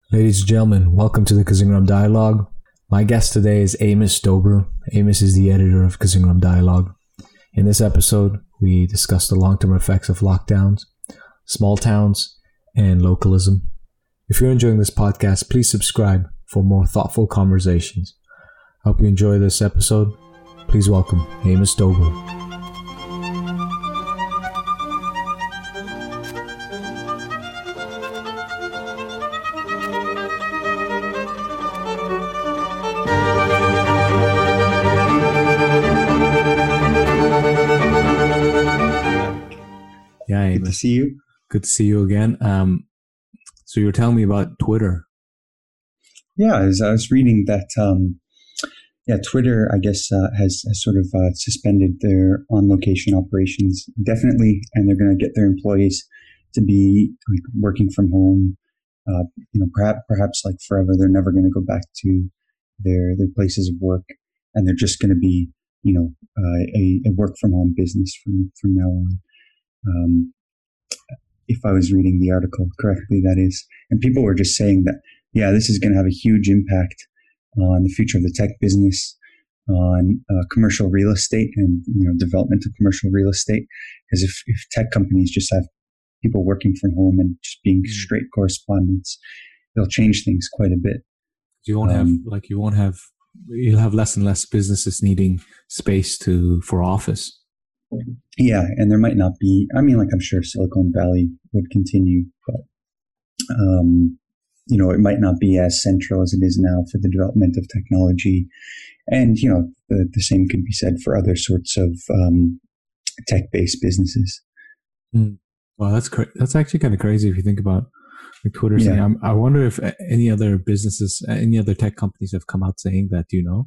Ladies and gentlemen, welcome to the Kazingram Dialogue. My guest today is Amos Dober. Amos is the editor of Kazingram Dialogue. In this episode, we discuss the long-term effects of lockdowns, small towns, and localism. If you're enjoying this podcast, please subscribe for more thoughtful conversations. I hope you enjoy this episode. Please welcome Amos Dober. Yeah, Amos. Good to see you. Good to see you again. So you were telling me about Twitter. Yeah, I was reading that. Twitter, I guess, has sort of suspended their on-location operations definitely, and they're going to get their employees to be like working from home. Perhaps like forever. They're never going to go back to their places of work, and they're just going to be, a work from home business from now on. If I was reading the article correctly, that is. And people were just saying that, yeah, this is going to have a huge impact on the future of the tech business, on commercial real estate and, development of commercial real estate. Because if tech companies just have people working from home and just being straight correspondents, it'll change things quite a bit. You'll have less and less businesses needing space for office. Yeah, and there might not be, I'm sure Silicon Valley would continue, but, it might not be as central as it is now for the development of technology. And, the same could be said for other sorts of tech-based businesses. Well, that's actually kind of crazy if you think about the Twitter thing. Yeah. I wonder if any other businesses, any other tech companies have come out saying that, do you know?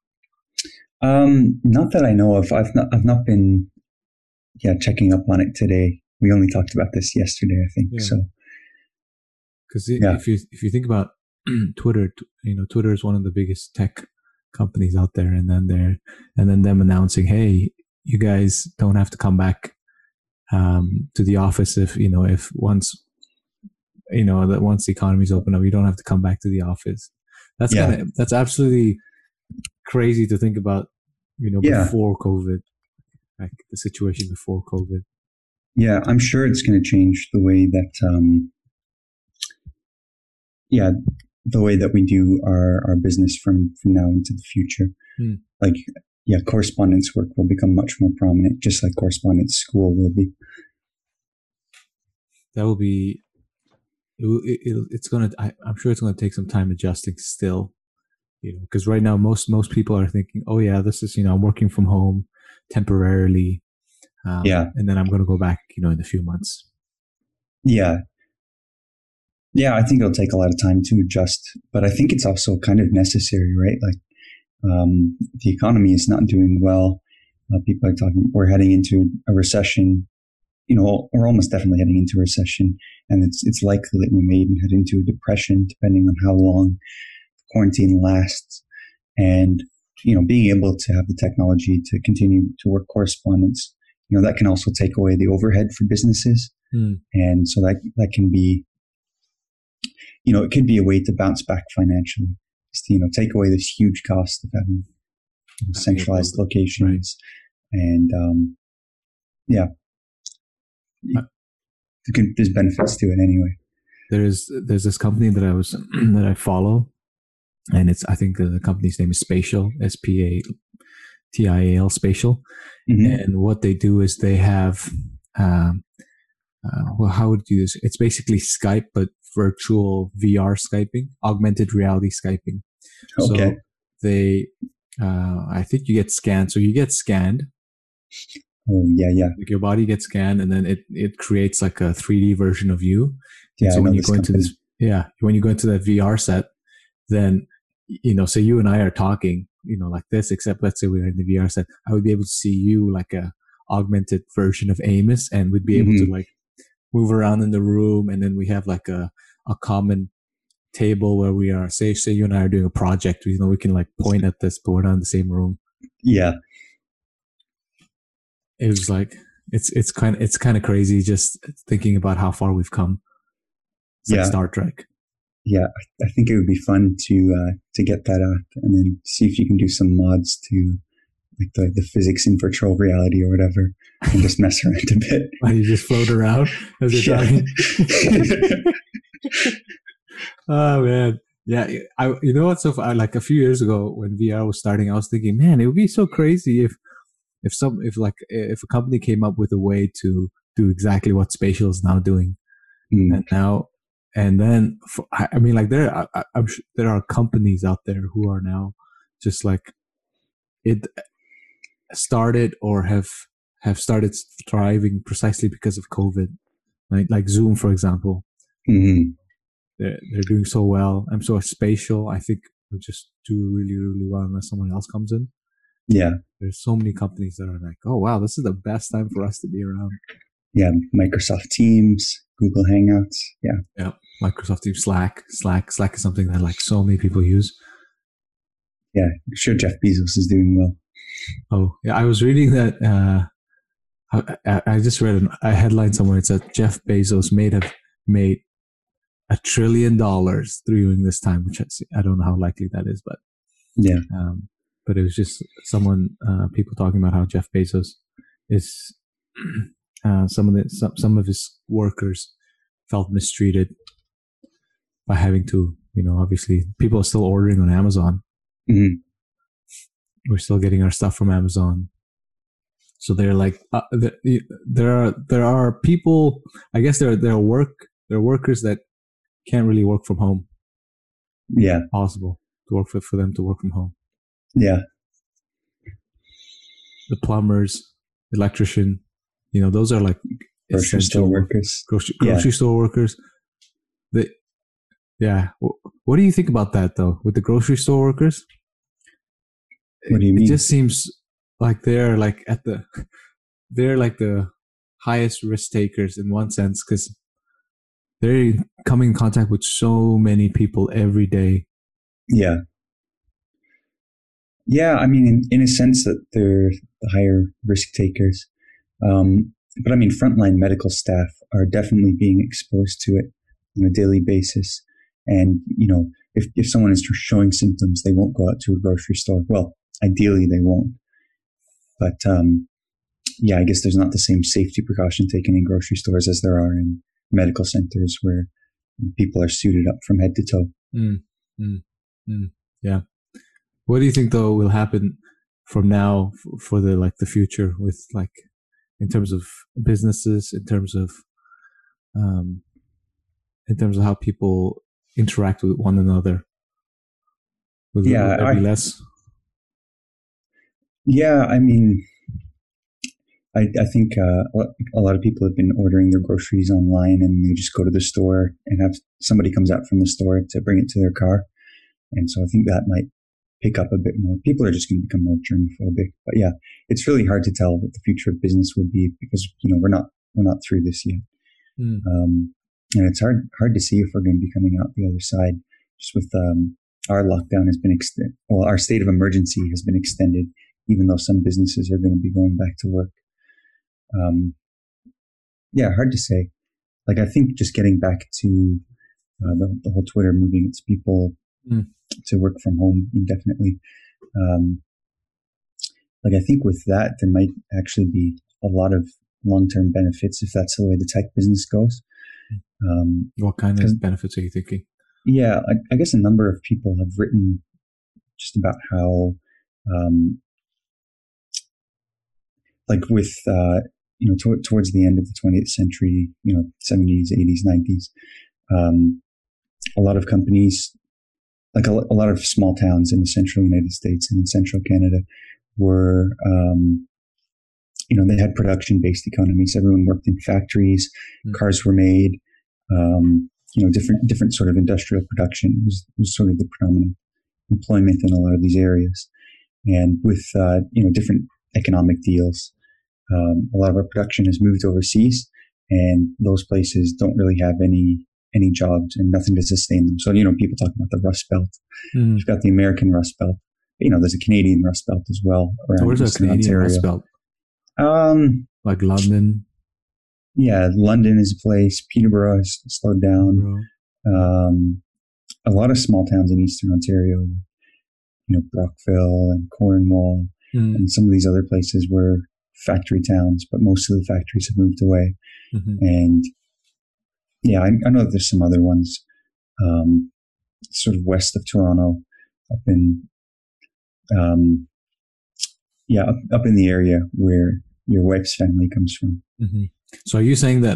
Not that I know of. I've not been checking up on it today. We only talked about this yesterday, I think. Yeah. So, because if you think about Twitter, Twitter is one of the biggest tech companies out there, and then them announcing, hey, you guys don't have to come back to the office if once the economy's open up, you don't have to come back to the office. That's absolutely crazy to think about. Before COVID, like the situation before COVID. Yeah, I'm sure it's going to change the way that, the way that we do our business from now into the future. Correspondence work will become much more prominent, just like correspondence school will be. That will be. I'm sure it's going to take some time adjusting still. Because right now most people are thinking, oh yeah, this is, I'm working from home temporarily. And then I'm going to go back, in a few months. Yeah. Yeah, I think it'll take a lot of time to adjust, but I think it's also kind of necessary, right? Like, the economy is not doing well. People are talking, we're heading into a recession. We're almost definitely heading into a recession, and it's likely that we may even head into a depression, depending on how long quarantine lasts. And being able to have the technology to continue to work correspondence, that can also take away the overhead for businesses. And so that can be, it could be a way to bounce back financially, just to take away this huge cost of having centralized locations. Right. And there's benefits to it anyway. There's this company that I follow. And I think the company's name is Spatial, SPATIAL, Spatial. Mm-hmm. And what they do is they have, how would you do this? It's basically Skype, but virtual VR Skyping, augmented reality Skyping. Okay. So they, I think you get scanned. So you get scanned. Oh, yeah. Like your body gets scanned, and then it creates like a 3D version of you. Yeah. So when you go into when you go into that VR set, then, say you and I are talking, like this, except let's say we're in the VR set, I would be able to see you like a augmented version of Amos, and we'd be able to like move around in the room. And then we have like a common table where we are, say you and I are doing a project, we can like point at this, but we're not in the same room. Yeah. It was like, it's kind of crazy just thinking about how far we've come. It's like Star Trek. yeah, I think it would be fun to get that app and then see if you can do some mods to like the physics in virtual reality or whatever, and just mess around a bit. Why you just float around as you're talking? Oh man, yeah. You know what? So like a few years ago when VR was starting, I was thinking, man, it would be so crazy if a company came up with a way to do exactly what Spatial is now doing, and then I mean, like I'm sure there are companies out there who are now just like it started or have started thriving precisely because of COVID, like Zoom, for example. Mm-hmm. They're doing so well. I'm so Spatial. I think will just do really, really well unless someone else comes in. Yeah. There's so many companies that are like, oh wow, this is the best time for us to be around. Yeah, Microsoft Teams, Google Hangouts. Yeah, Microsoft Teams, Slack is something that like so many people use. Yeah, I'm sure Jeff Bezos is doing well. Oh yeah, I was reading that. I just read a headline somewhere. It said Jeff Bezos made $1 trillion during this time, which I don't know how likely that is, but yeah. But it was just people talking about how Jeff Bezos is some of his workers felt mistreated by having to, obviously people are still ordering on Amazon. Mm-hmm. We're still getting our stuff from Amazon. So they're like, there are people, I guess there are workers that can't really work from home. Yeah. Possible to work for them to work from home. Yeah. The plumbers, electrician, those are like grocery store workers. Grocery store workers. Yeah. What do you think about that though? With the grocery store workers? What do you mean? It just seems like they're like the highest risk takers in one sense, because they're coming in contact with so many people every day. Yeah. Yeah, I mean, in a sense that they're the higher risk takers. But I mean, frontline medical staff are definitely being exposed to it on a daily basis. And, if someone is showing symptoms, they won't go out to a grocery store. Well, ideally they won't. But, yeah, I guess there's not the same safety precaution taken in grocery stores as there are in medical centers where people are suited up from head to toe. Yeah. What do you think though will happen from now for the future with in terms of businesses, in terms of how people interact with one another? Will there be less? Yeah, I mean, I think a lot of people have been ordering their groceries online, and they just go to the store and have somebody comes out from the store to bring it to their car. And so I think that might pick up a bit more. People are just going to become more germophobic. But yeah, it's really hard to tell what the future of business will be because we're not through this yet, and it's hard to see if we're going to be coming out the other side. Just with our lockdown has been extended. Well, our state of emergency has been extended, even though some businesses are going to be going back to work. Yeah, hard to say. I think just getting back to the whole Twitter moving its people to work from home indefinitely. I think with that, there might actually be a lot of long-term benefits if that's the way the tech business goes. What kind of benefits are you thinking? Yeah, I guess a number of people have written just about how, with, towards the end of the 20th century, 70s, 80s, 90s, a lot of companies, a lot of small towns in the central United States and in central Canada were, they had production-based economies. Everyone worked in factories, cars were made, different sort of industrial production was sort of the predominant employment in a lot of these areas. And with, different economic deals, a lot of our production has moved overseas, and those places don't really have any jobs and nothing to sustain them. So, people talk about the Rust Belt. You've got the American Rust Belt. There's a Canadian Rust Belt as well around Where's a Canadian Ontario. Rust Belt? Like London? Yeah, London is a place. Peterborough has slowed down. a lot of small towns in Eastern Ontario, Brockville and Cornwall, and some of these other places were factory towns, but most of the factories have moved away. And yeah, I know that there's some other ones, sort of west of Toronto, up in up in the area where your wife's family comes from. So are you saying that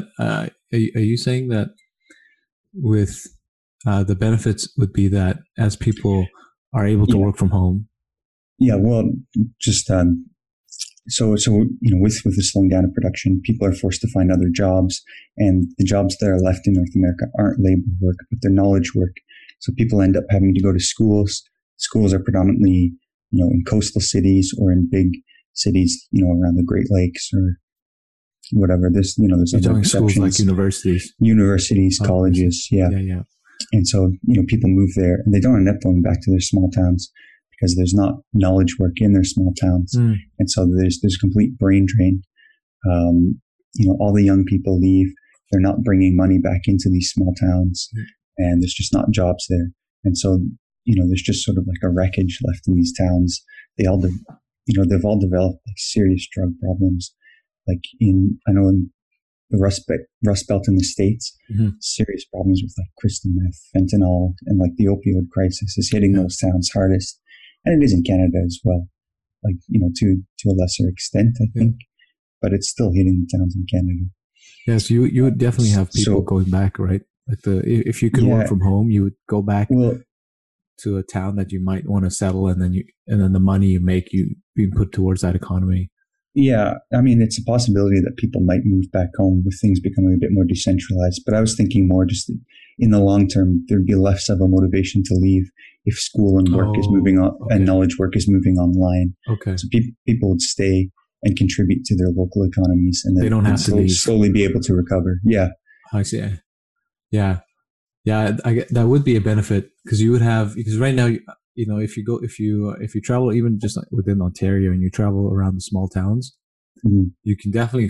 with the benefits would be that as people are able to work from home? Yeah, well, just so with the slowing down of production, people are forced to find other jobs, and the jobs that are left in North America aren't labor work, but they're knowledge work. So people end up having to go to schools. Schools are predominantly, in coastal cities or in big cities, around the Great Lakes or whatever. There's other schools like universities, colleges, yeah. And so, people move there and they don't end up going back to their small towns because there's not knowledge work in their small towns. And so there's complete brain drain. All the young people leave. They're not bringing money back into these small towns, and there's just not jobs there. And so, there's just sort of like a wreckage left in these towns. They've all developed like serious drug problems. Like in the Rust Belt in the States, serious problems with like crystal meth, fentanyl, and like the opioid crisis is hitting those towns hardest. And it is in Canada as well, like, to a lesser extent, I think, but it's still hitting the towns in Canada. Yes, you would definitely have people going back, right? Like if you could work from home, you would go back to a town that you might want to settle, and then the money you make, you being put towards that economy. Yeah, I mean, it's a possibility that people might move back home with things becoming a bit more decentralized. But I was thinking more just in the long term, there'd be less of a motivation to leave if school and work is moving on and knowledge work is moving online. So people would stay and contribute to their local economies, and then they don't have to slowly be able to recover. Yeah, I see. Yeah. That would be a benefit because right now, if you travel even just within Ontario and you travel around the small towns, you can definitely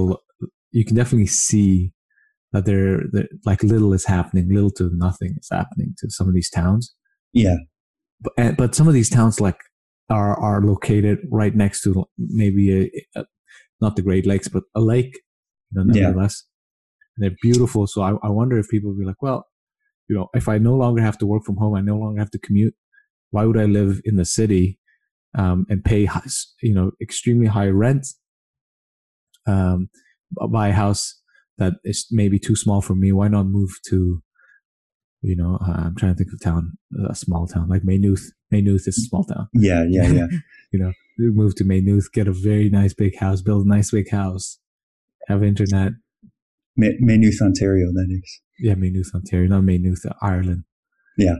see that there like little is happening, little to nothing is happening to some of these towns. Yeah, but some of these towns like are located right next to maybe not the Great Lakes, but a lake, nevertheless. And they're beautiful. So I wonder if people will be like, well, if I no longer have to work from home, I no longer have to commute. Why would I live in the city and pay, extremely high rent, buy a house that is maybe too small for me? Why not move to, I'm trying to think of a small town like Maynooth. Maynooth is a small town. Yeah. Move to Maynooth, get a very nice big house, build a nice big house, have internet. Maynooth, Ontario, that is. Yeah, Maynooth, Ontario, not Maynooth, Ireland. Yeah.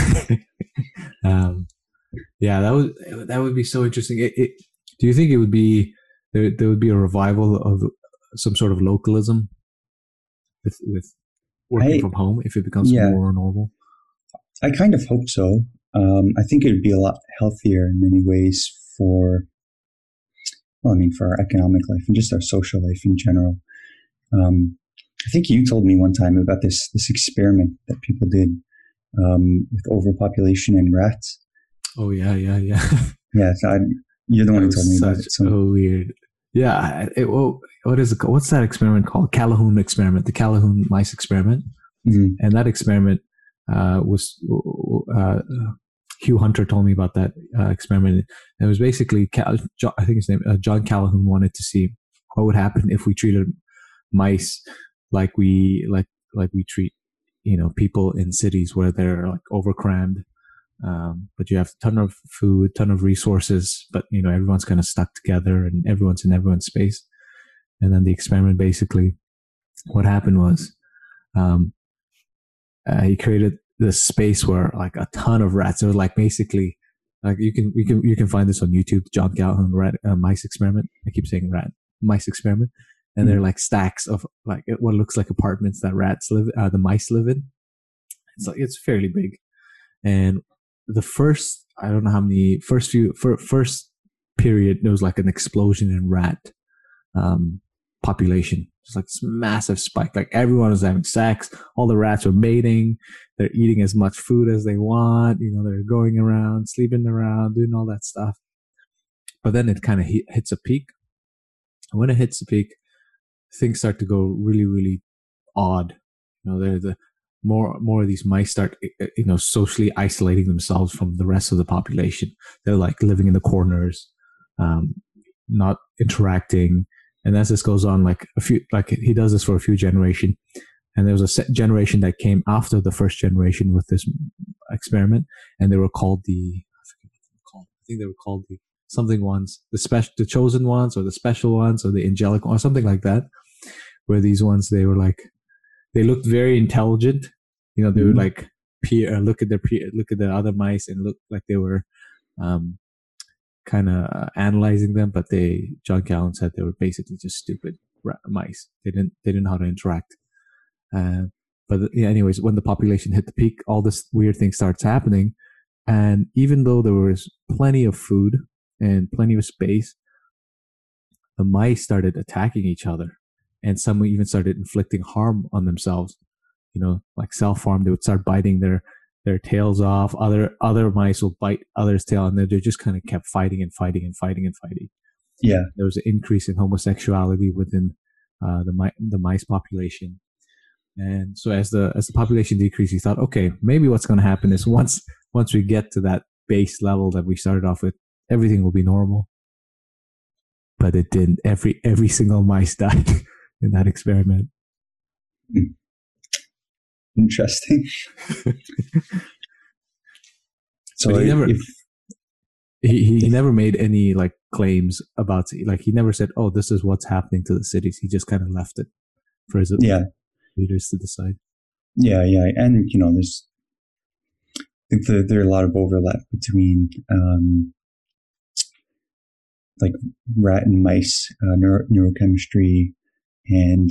That would be so interesting. Do you think it would be there would be a revival of some sort of localism with working from home if it becomes more normal? I kind of hope so. I think it would be a lot healthier in many ways for our economic life and just our social life in general. I think you told me one time about this experiment that people did with overpopulation in rats. Oh yeah. Yeah, so you're the one who told me about it. So weird. Yeah. What is it called? What's that experiment called? Calhoun experiment, the Calhoun mice experiment. And that experiment was Hugh Hunter told me about that experiment. It was basically I think his name John Calhoun wanted to see what would happen if we treated mice like we treat people in cities where they're like overcrammed, but you have a ton of food, ton of resources, but everyone's kind of stuck together and everyone's in everyone's space. And then the experiment, basically what happened was he created this space where like a ton of rats. It was like basically like you can find this on YouTube, John Calhoun rat mice experiment. I keep saying rat mice experiment. And they're like stacks of like what looks like apartments that the mice live in. It's fairly big. And the first, I don't know how many, first period, there was like an explosion in rat population. just like this massive spike. Like everyone was having sex. All the rats were mating. They're eating as much food as they want. They're going around, sleeping around, doing all that stuff. But then it kind of hits a peak. And when it hits a peak, things start to go really, really odd. They're the more of these mice start, socially isolating themselves from the rest of the population. They're like living in the corners, not interacting. And as this goes on, he does this for a few generations. And there was a generation that came after the first generation with this experiment, and they were called I think they were called the something ones, the chosen ones, or the special ones, or the angelic ones, or something like that. Where these ones, they looked very intelligent. They would like look at the other mice and look like they were kind of analyzing them, but John Callan said they were basically just stupid mice. They didn't know how to interact. But yeah, anyways, when the population hit the peak, all this weird thing starts happening. And even though there was plenty of food and plenty of space, the mice started attacking each other. And some even started inflicting harm on themselves, like self-harm. They would start biting their tails off. Other mice will bite others' tail, and they just kind of kept fighting and fighting and fighting and fighting. Yeah, there was an increase in homosexuality within the mice population. And so as the population decreased, he thought, okay, maybe what's going to happen is once we get to that base level that we started off with, everything will be normal. But it didn't. Every single mice died in that experiment. Interesting. So he never made any like claims about, like, he never said, oh, this is what's happening to the cities. He just kind of left it for his readers to decide. Yeah. And there's, I think there are a lot of overlap between like rat and mice neurochemistry and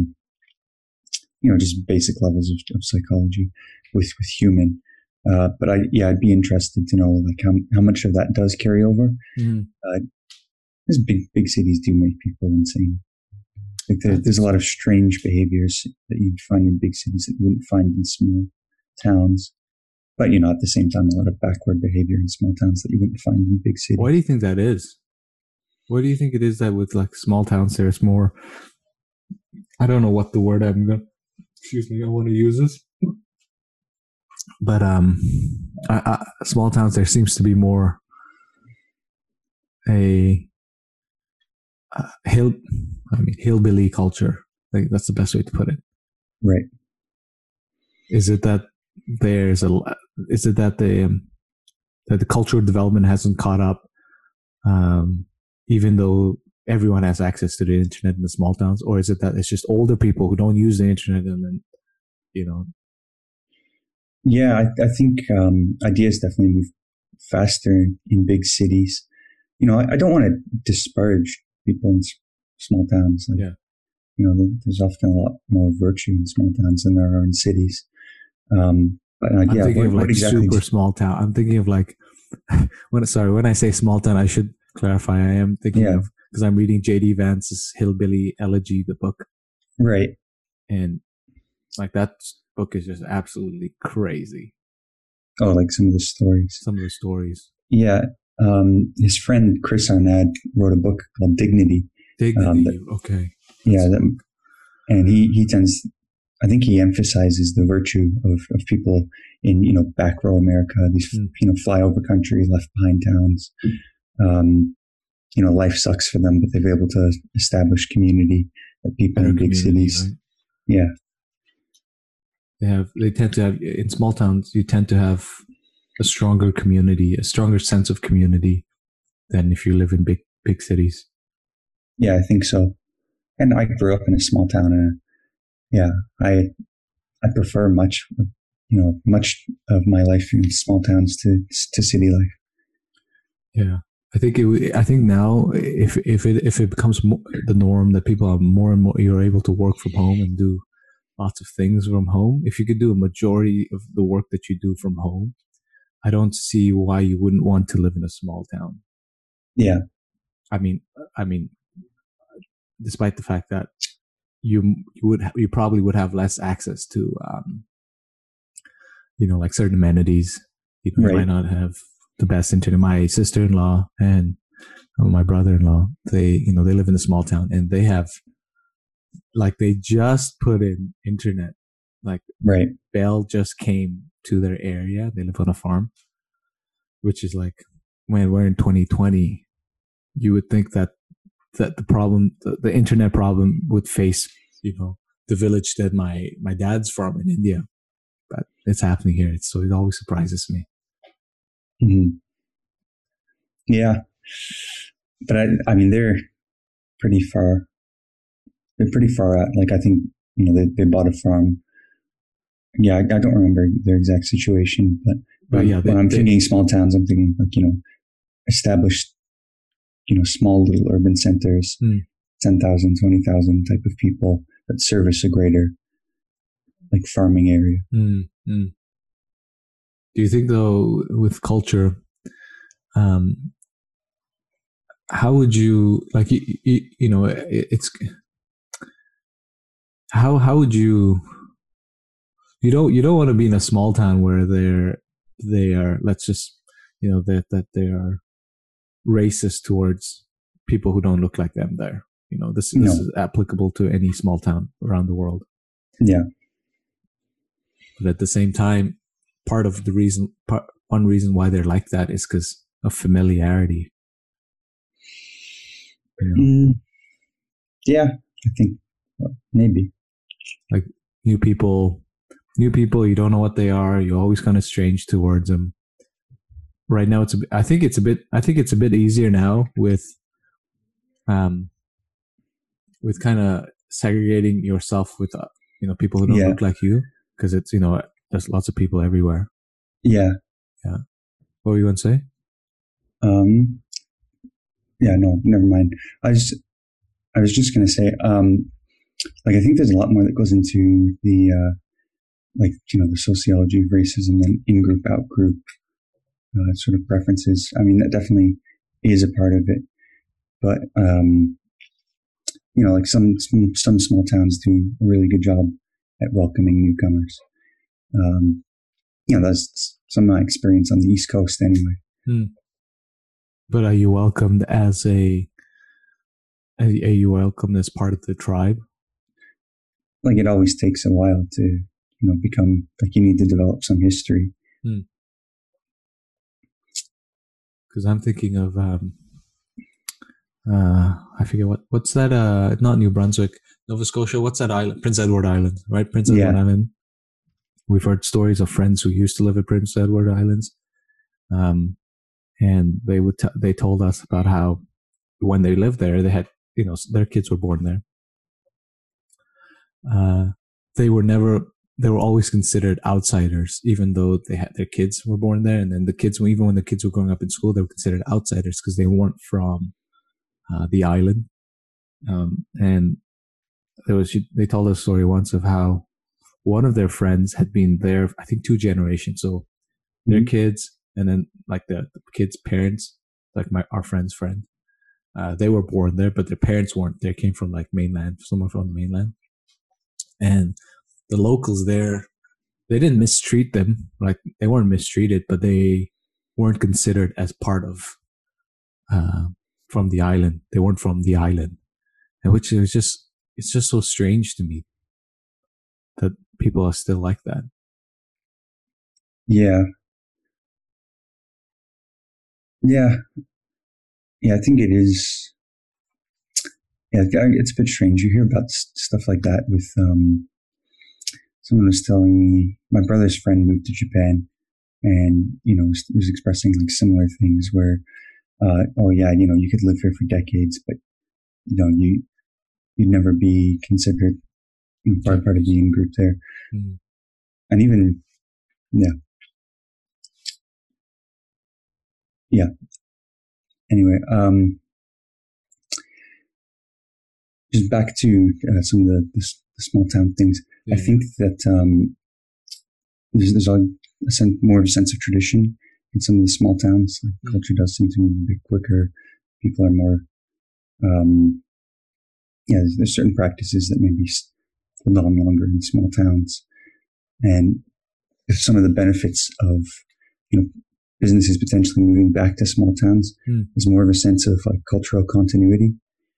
just basic levels of psychology with human. But I'd be interested to know like how much of that does carry over. These big cities do make people insane. Like there's a lot of strange behaviors that you'd find in big cities that you wouldn't find in small towns. But at the same time, a lot of backward behavior in small towns that you wouldn't find in big cities. Why do you think that is? What do you think it is that with like small towns there's more? I don't know what the word I want to use this. But small towns, there seems to be more hillbilly culture. Like that's the best way to put it. Right. Is it that the cultural development hasn't caught up, even though everyone has access to the internet in the small towns, or is it that it's just older people who don't use the internet and then, Yeah, I think ideas definitely move faster in big cities. I don't want to disparage people in small towns. Like, there's often a lot more virtue in small towns than there are in cities. But I'm thinking of like exactly super small town. I'm thinking of like when I say small town, I should clarify. I am thinking of, because I'm reading J.D. Vance's Hillbilly Elegy, the book. Right. And like that book is just absolutely crazy. Oh, like some of the stories. Yeah. His friend Chris Arnad wrote a book called Dignity. Okay. That's and he tends, I think he emphasizes the virtue of people in, back row America, these, flyover country, left behind towns. Life sucks for them, but they've been able to establish community that people in big cities. Right? Yeah. They tend to have, in small towns, you tend to have a stronger community, a stronger sense of community than if you live in big cities. Yeah, I think so. And I grew up in a small town, and I prefer much of my life in small towns to city life. Yeah, I think now if it becomes the norm that people are more and more, you're able to work from home and do lots of things from home. If you could do a majority of the work that you do from home, I don't see why you wouldn't want to live in a small town. Yeah. I mean, despite the fact that you probably would have less access to like certain amenities. You might not have the best internet. My sister-in-law and my brother-in-law, they live in a small town, and they have, like, they just put in internet. Like, Bell just came to their area. They live on a farm, which is like, when we're in 2020, you would think that the problem, the internet problem, would face the village that my dad's from in India, but it's happening here. So it always surprises me. Mm-hmm. Yeah, but I mean, they're pretty far. They're pretty far out. Like, I think they bought a farm. Yeah, I don't remember their exact situation, but yeah, when I'm thinking small towns, I'm thinking like established, small little urban centers, 10,000, 20,000 type of people that service a greater like farming area. Do you think, though, with culture, how would you like it's how would you don't want to be in a small town where they are, let's just that they are racist towards people who don't look like them there. This is applicable to any small town around the world. Yeah. But at the same time, one reason why they're like that is because of familiarity. Yeah, I think maybe. Like new people, you don't know what they are. You're always kind of strange towards them. Right now, I think it's a bit easier now with kind of segregating yourself with people who don't look like you, because it's there's lots of people everywhere. Yeah. What were you going to say? Yeah, no, never mind. I was just going to say, like, I think there's a lot more that goes into the the sociology of racism and in-group, out-group sort of preferences. I mean, that definitely is a part of it, but like some small towns do a really good job at welcoming newcomers. That's some of my experience on the East Coast anyway. But are you welcomed as are you welcomed as part of the tribe? Like, it always takes a while to become, like, you need to develop some history. Because I'm thinking of I forget what's that, not New Brunswick, Nova Scotia, what's that island? Prince Edward Island, right? Prince Edward Island. We've heard stories of friends who used to live at Prince Edward Islands, and they told us about how when they lived there, they had their kids were born there. They were always considered outsiders, even though their kids were born there. And then even when the kids were growing up in school, they were considered outsiders because they weren't from the island. And they told us a story once of how one of their friends had been there, I think 2 generations. So their kids, and then like the kids' parents, like our friend's friend, they were born there, but their parents weren't. They came from like mainland, someone from the mainland. And the locals there, they didn't mistreat them. Like, they weren't mistreated, but they weren't considered as part of from the island. They weren't from the island, and which is it's just so strange to me that people are still like that. Yeah. I think it is. Yeah, it's a bit strange. You hear about stuff like that with someone was telling me, my brother's friend moved to Japan, and was expressing like similar things where you could live here for decades, but you'd never be considered part of the in-group there. And even anyway, just back to some of the small town things. I think that there's more of a sense of tradition in some of the small towns. Like, culture does seem to move a bit quicker. People are more there's certain practices that maybe hold on longer in small towns. And some of the benefits of, businesses potentially moving back to small towns is more of a sense of like cultural continuity.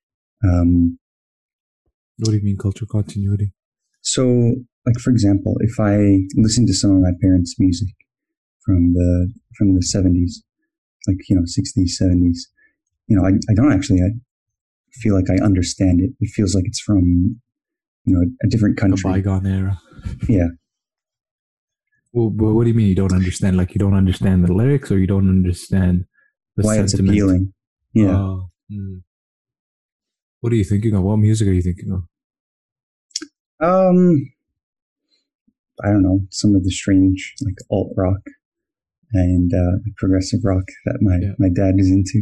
What do you mean cultural continuity? So, like for example, if I listen to some of my parents' music from the 70s, like 60s, 70s, I don't actually feel like I understand it. It feels like it's from a different country, a bygone era. Yeah. Well, but what do you mean you don't understand? Like you don't understand the lyrics, or you don't understand the why sentiment? It's appealing? Yeah. What are you thinking of? What music are you thinking of? I don't know, some of the strange like alt rock and progressive rock that my dad is into.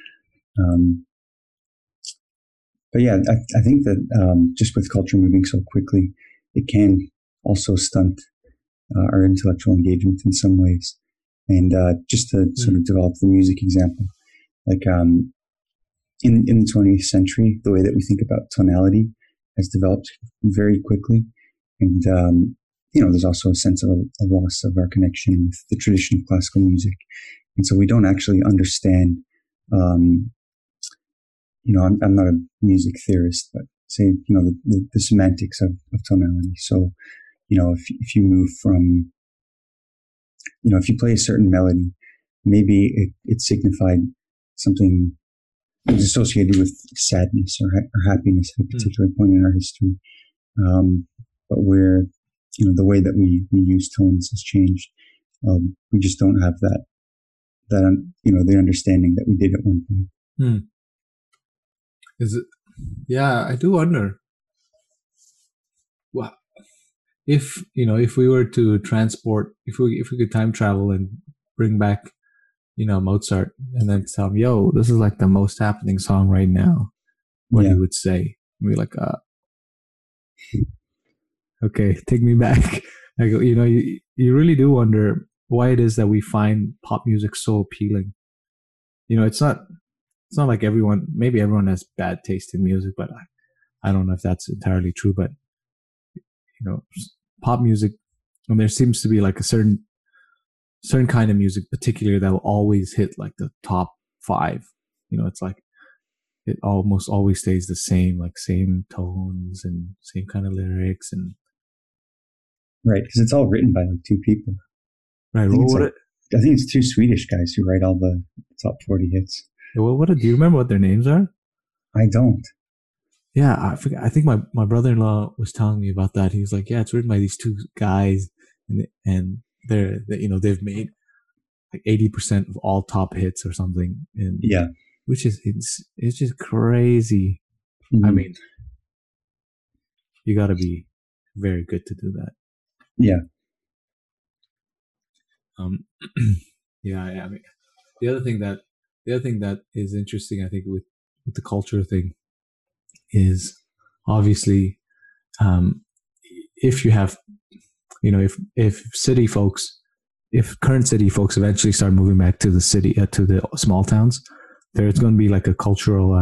But yeah, I think that just with culture moving so quickly, it can also stunt our intellectual engagement in some ways. And just to sort of develop the music example, like in the 20th century, the way that we think about tonality has developed very quickly. And, there's also a sense of a loss of our connection with the tradition of classical music. And so we don't actually understand, I'm not a music theorist, but say, the semantics of tonality. So, if you move from, if you play a certain melody, maybe it signified something that was associated with sadness or happiness at a particular point in our history. But where, the way that we use tones has changed. We just don't have that, the understanding that we did at one point. Is it? Yeah, I do wonder. Well, if we were to transport, if we could time travel and bring back, Mozart, and then tell him, yo, this is like the most happening song right now, what he would say. And be like, okay, take me back. I go, you really do wonder why it is that we find pop music so appealing. It's not like maybe everyone has bad taste in music, but I don't know if that's entirely true. But pop music, and there seems to be like a certain kind of music, particularly that will always hit like the top 5. It's like it almost always stays the same, like same tones and same kind of lyrics, and right, because it's all written by like 2 people. Right. I think it's 2 Swedish guys who write all the top 40 hits. Well, do you remember what their names are? I don't. Yeah, I forget. I think my brother-in-law was telling me about that. He was like, "Yeah, it's written by these 2 guys, and they've made like 80% of all top hits or something." And which is it's just crazy. Mm-hmm. I mean, you got to be very good to do that. Yeah. Yeah. I mean, the other thing that is interesting, I think, with the culture thing, is obviously, if you have, if current city folks eventually start moving back to the city, to the small towns, there's going to be like a cultural,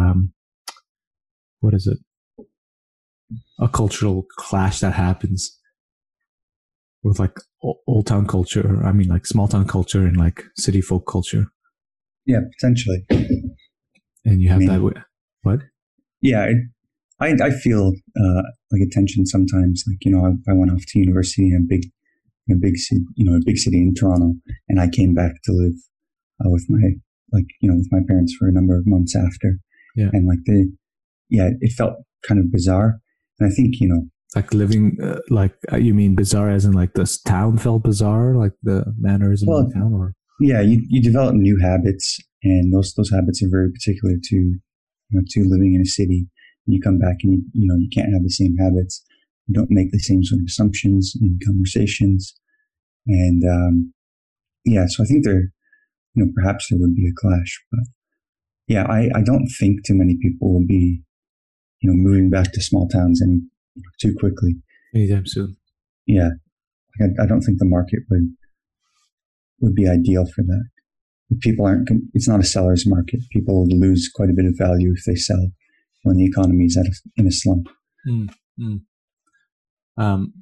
a cultural clash that happens with like old town culture. I mean, like small town culture and like city folk culture. Yeah, potentially. And you have that way. What? Yeah, I feel like a tension sometimes. Like, I went off to university in a big city, a big city in Toronto, and I came back to live with my parents for a number of months after. Yeah. And it felt kind of bizarre. And I think, like living, you mean bizarre as in like this town felt bizarre, like the mannerism of the town, or? Yeah, you develop new habits, and those habits are very particular to living in a city. And you come back and you can't have the same habits. You don't make the same sort of assumptions in conversations, and so I think perhaps there would be a clash, but yeah, I don't think too many people will be moving back to small towns too quickly anytime soon. Yeah, I don't think the market would be ideal for that. People it's not a seller's market. People lose quite a bit of value if they sell when the economy is in a slump. Mm, mm. Um,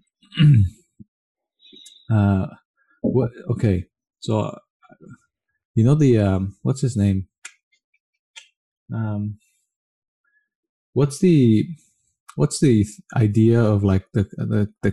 what? Okay, so you know the what's his name? What's the idea of like the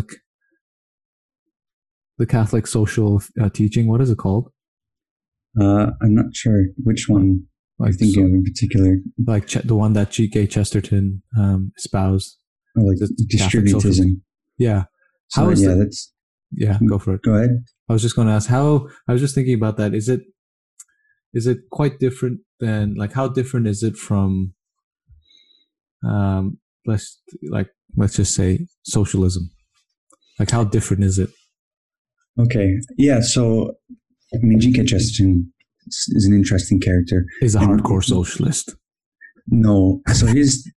Catholic social teaching? What is it called? I'm not sure which one like you're thinking of in particular. Like the one that G.K. Chesterton espoused. Oh, like distributism. Yeah. So, that's... Yeah, go for it. Go ahead. I was just going to ask how, I was just thinking about that. Is it quite different than, like, how different is it from, let's just say socialism? Like, how different is it? Okay. Yeah. So, I mean, G.K. Chesterton is an interesting character. He's a hardcore socialist. No. So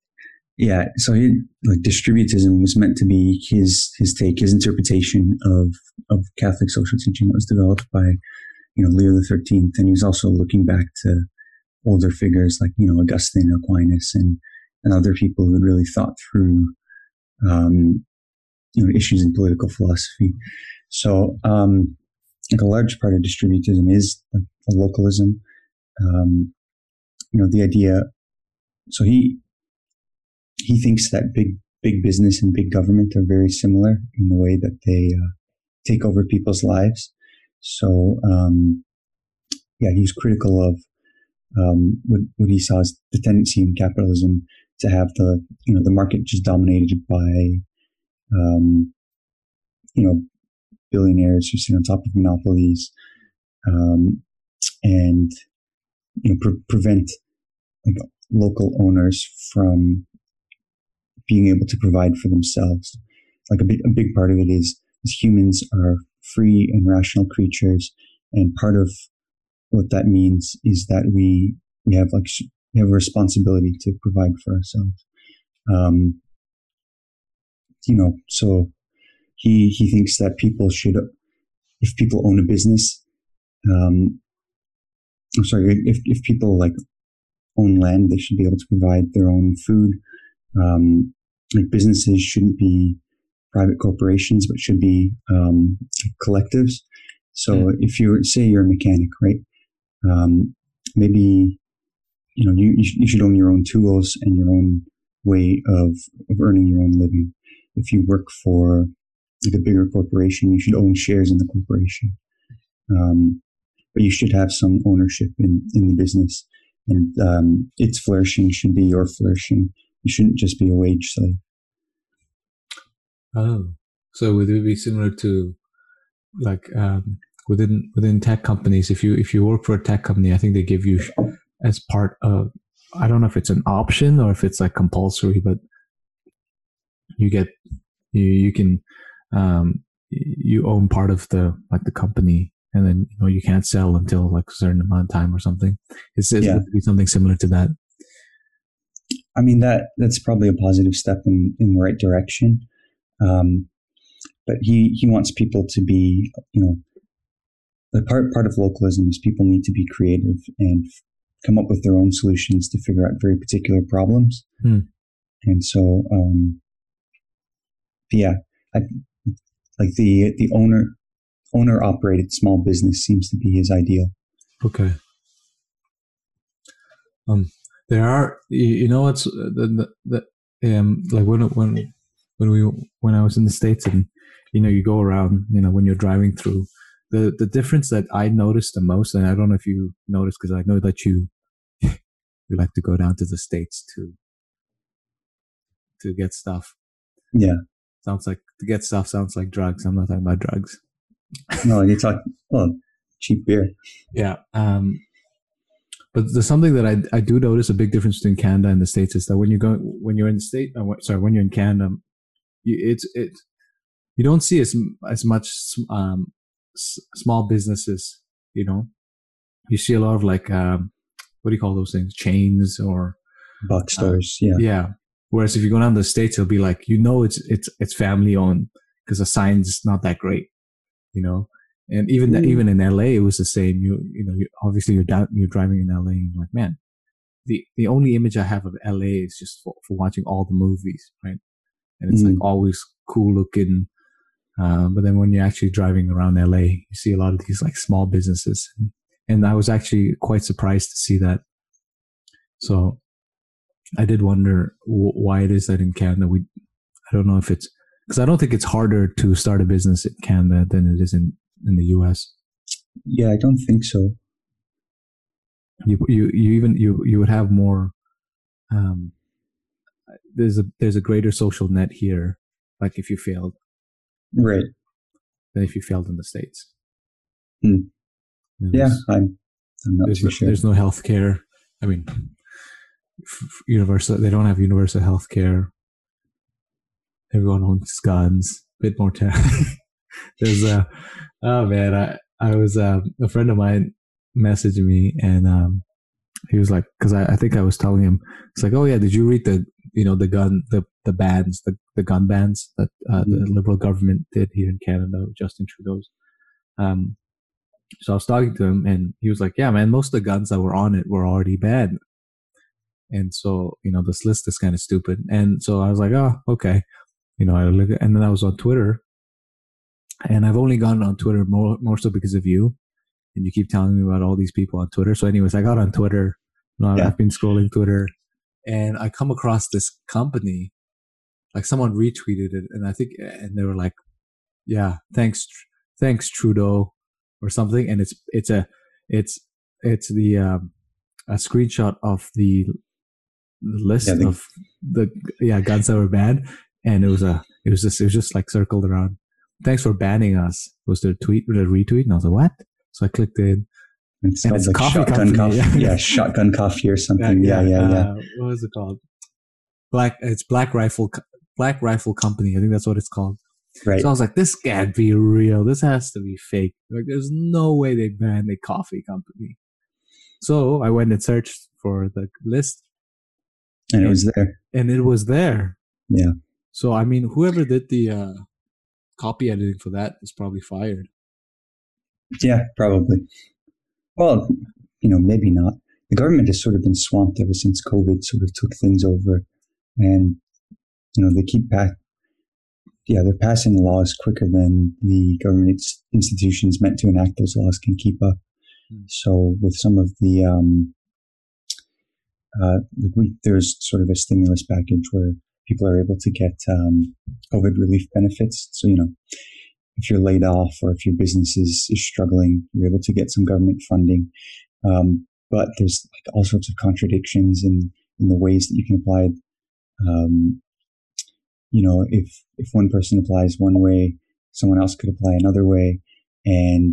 like distributism was meant to be his take, his interpretation of Catholic social teaching that was developed by, Leo XIII. And he was also looking back to older figures like, Augustine, Aquinas, and other people who had really thought through, issues in political philosophy. So, like a large part of distributism is like localism. The idea. So he thinks that big business and big government are very similar in the way that they take over people's lives. So, he's critical of what he saw as the tendency in capitalism to have the market just dominated by billionaires who sit on top of monopolies, and prevent like local owners from being able to provide for themselves. Like a big part of it is humans are free and rational creatures, and part of what that means is that we have a responsibility to provide for ourselves. So he thinks that people should, if people own a business, if people like own land, they should be able to provide their own food. Like businesses shouldn't be private corporations, but should be collectives. So if you're a mechanic, right? Maybe you should own your own tools and your own way of earning your own living. If you work for like a bigger corporation, you should own shares in the corporation. But you should have some ownership in the business, and its flourishing should be your flourishing. You shouldn't just be a wage slave. Oh, so would it be similar to like within tech companies? If you work for a tech company, I think they give you as part of, I don't know if it's an option or if it's like compulsory, but you get you can you own part of the company, and then you can't sell until like a certain amount of time or something. Would it be something similar to that? I mean, that's probably a positive step in the right direction. But he wants people to be, the part of localism is people need to be creative and come up with their own solutions to figure out very particular problems. And so, like the owner operated small business seems to be his ideal. Okay. There are, what's like when I was in the States, and you go around, when you're driving through, the difference that I noticed the most, and I don't know if you noticed, because I know that you like to go down to the States to get stuff. Yeah. Sounds like to get stuff sounds like drugs. I'm not talking about drugs. No, you talk cheap beer. Yeah. But there's something that I do notice a big difference between Canada and the States is that when you're in the state, when you're in Canada, you don't see as much small businesses. You see a lot of like what do you call those things? Chains or box stores. Yeah. Yeah. Whereas if you go down to the States, it'll be like it's family owned because the sign's not that great. And even in LA, it was the same. Obviously you're driving in LA and you're like, man, the only image I have of LA is just for watching all the movies, right? And it's like always cool looking. But then when you're actually driving around LA, you see a lot of these like small businesses. And I was actually quite surprised to see that. So I did wonder why it is that in Canada, I don't know if it's, because I don't think it's harder to start a business in Canada than it is in the US. Yeah, I don't think so. You would have more, there's a greater social net here, like if you failed. Right. Than if you failed in the States. Yeah, I'm not too sure. There's no healthcare. I mean, universal. They don't have universal healthcare. Everyone owns guns. Bit more there's oh man, I was a friend of mine messaged me and he was like, because I think I was telling him, it's like, oh yeah, did you read the bans, the gun bans that the Liberal government did here in Canada, Justin Trudeau's. So I was talking to him and he was like, yeah, man, most of the guns that were on it were already banned. And so, this list is kind of stupid. And so I was like, oh, okay. I look at, and then I was on Twitter, and I've only gone on Twitter more so because of you. And you keep telling me about all these people on Twitter. So anyways, I got on Twitter. I've been scrolling Twitter and I come across this company, like someone retweeted it. And I think, and they were like, yeah, thanks Trudeau or something. And it's a screenshot of the list of the guns that were banned. And it was just like circled around. Thanks for banning us was the retweet. And I was like, what? So I clicked in. And it's like Shotgun Coffee. Yeah, Shotgun Coffee or something. Yeah. What was it called? It's Black Rifle Company. I think that's what it's called. Right. So I was like, this can't be real. This has to be fake. Like, there's no way they banned a coffee company. So I went and searched for the list. And it was there. And it was there. Yeah. So, I mean, whoever did the copy editing for that is probably fired. Yeah, probably. Well, maybe not. The government has sort of been swamped ever since COVID sort of took things over. And, they keep back. Yeah, they're passing laws quicker than the government institutions meant to enact those laws can keep up. So with some of the, there's sort of a stimulus package where people are able to get COVID relief benefits. So, if you're laid off or if your business is struggling, you're able to get some government funding. But there's like all sorts of contradictions in the ways that you can apply it. If one person applies one way, someone else could apply another way. And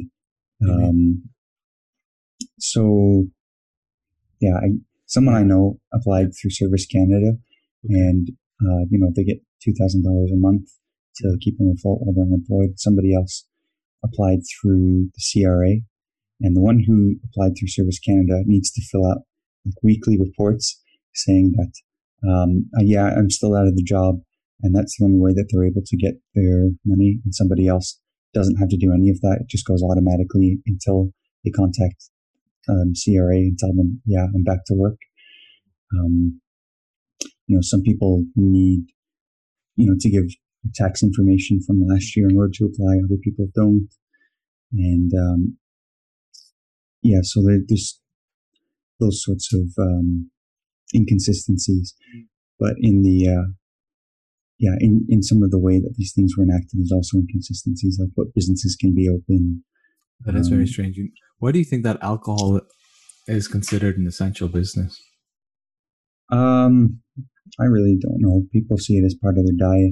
so, yeah, someone I know applied through Service Canada, and they get $2,000 a month to keep them afloat while they're unemployed. Somebody else applied through the CRA, and the one who applied through Service Canada needs to fill out like weekly reports saying that, I'm still out of the job, and that's the only way that they're able to get their money. And somebody else doesn't have to do any of that; it just goes automatically until they contact CRA and tell them, I'm back to work. Some people need, to give tax information from last year in order to apply. Other people don't. And, so there's those sorts of inconsistencies. But in the, in some of the way that these things were enacted, there's also inconsistencies, like what businesses can be open. That is very strange. Why do you think that alcohol is considered an essential business? I really don't know. People see it as part of their diet.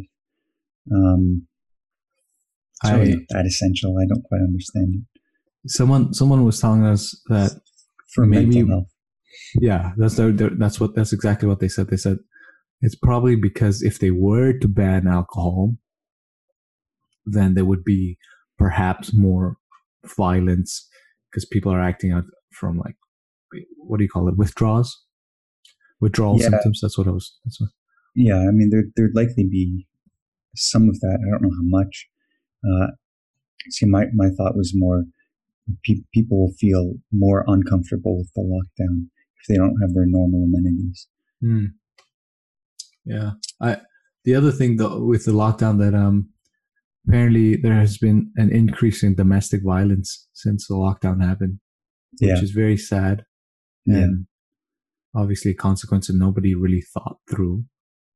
It's really not that essential. I don't quite understand it. Someone was telling us that for mental health. Yeah, that's exactly what they said. They said it's probably because if they were to ban alcohol, then there would be perhaps more violence because people are acting out from like, what do you call it? Withdrawal symptoms. That's what. Yeah, I mean, there'd likely be some of that. I don't know how much. My thought was more people will feel more uncomfortable with the lockdown if they don't have their normal amenities. Yeah. The other thing though with the lockdown that apparently there has been an increase in domestic violence since the lockdown happened, which is very sad. And obviously a consequence that nobody really thought through.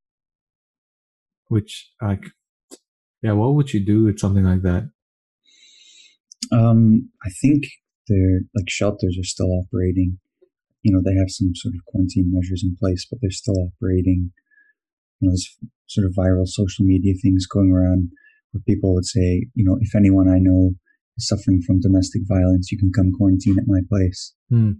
Which, like, what would you do with something like that? I think their like shelters are still operating. They have some sort of quarantine measures in place, but they're still operating. There's sort of viral social media things going around where people would say, if anyone I know is suffering from domestic violence, you can come quarantine at my place.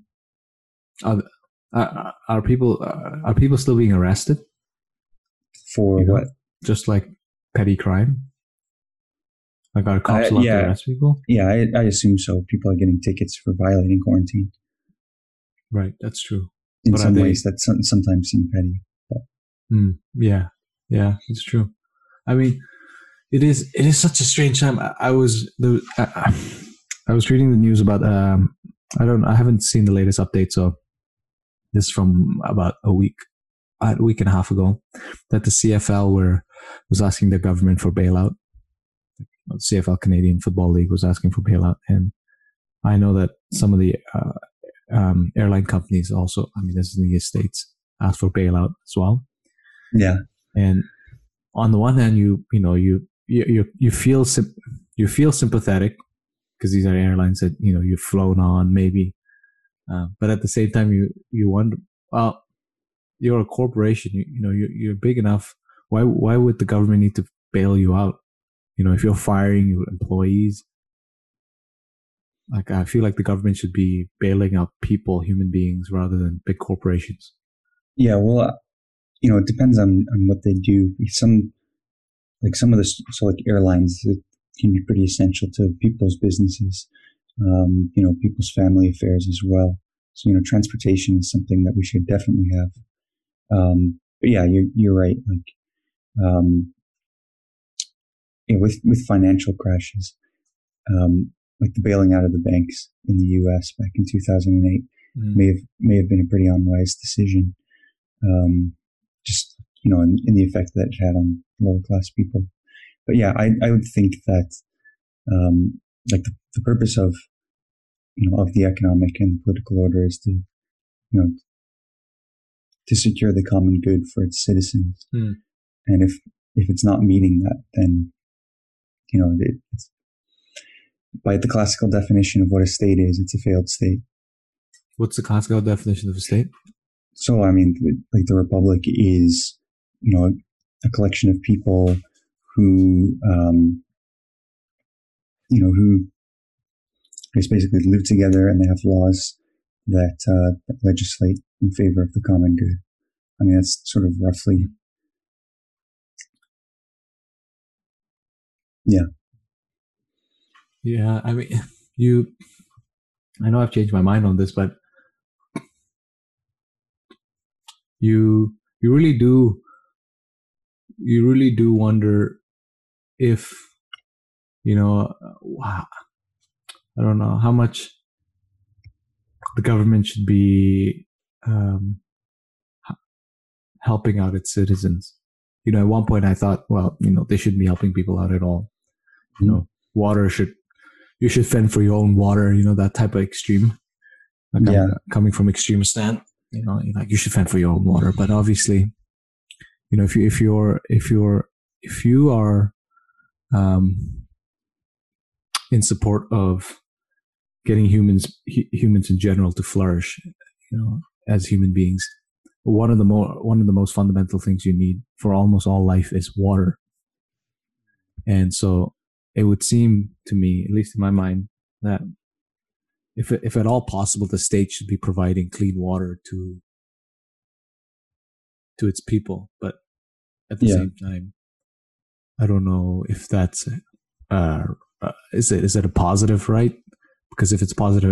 Are people still being arrested for what? Just like petty crime. Like, are cops allowed to arrest people? Yeah, I assume so. People are getting tickets for violating quarantine. Right, that's true. In some ways, that sometimes seem petty. But. Yeah, it's true. I mean, it is such a strange time. I was reading the news about I haven't seen the latest update, so this is from about a week and a half ago, that the CFL was asking the government for bailout. The CFL, Canadian Football League, was asking for bailout, and I know that some of the airline companies also, I mean, this is in the States, asked for bailout as well. Yeah. And on the one hand, you feel sympathetic because these are airlines that you've flown on maybe, but at the same time you wonder, well, you're a corporation, you're big enough. Why would the government need to bail you out? If you're firing your employees, like, I feel like the government should be bailing out people, human beings, rather than big corporations. Yeah, well, it depends on what they do. Some of the airlines, it can be pretty essential to people's businesses, people's family affairs as well. So, transportation is something that we should definitely have. But yeah, you're right. Like, with financial crashes, like the bailing out of the banks in the U.S. back in 2008 may have been a pretty unwise decision. Just in the effect that it had on lower class people. But yeah, I would think that like the purpose of of the economic and the political order is to to secure the common good for its citizens. And if it's not meeting that, then it's, by the classical definition of what a state is, it's a failed state. What's the classical definition of a state? So, I mean, like the republic is, a collection of people who, who just basically live together and they have laws that legislate in favor of the common good. I mean, that's sort of roughly. Yeah. Yeah, I mean, I know I've changed my mind on this, but you really do wonder if, wow, I don't know how much the government should be helping out its citizens. At one point I thought, well, they shouldn't be helping people out at all. Water you should fend for your own water, that type of extreme. Like, coming from extreme stand, like, you should fend for your own water. But obviously, if you are in support of getting humans in general to flourish, as human beings, one of the most fundamental things you need for almost all life is water. And so it would seem to me, at least in my mind, that if at all possible, the state should be providing clean water to its people. But at the same time, I don't know if that's is it a positive right? Because if it's positive,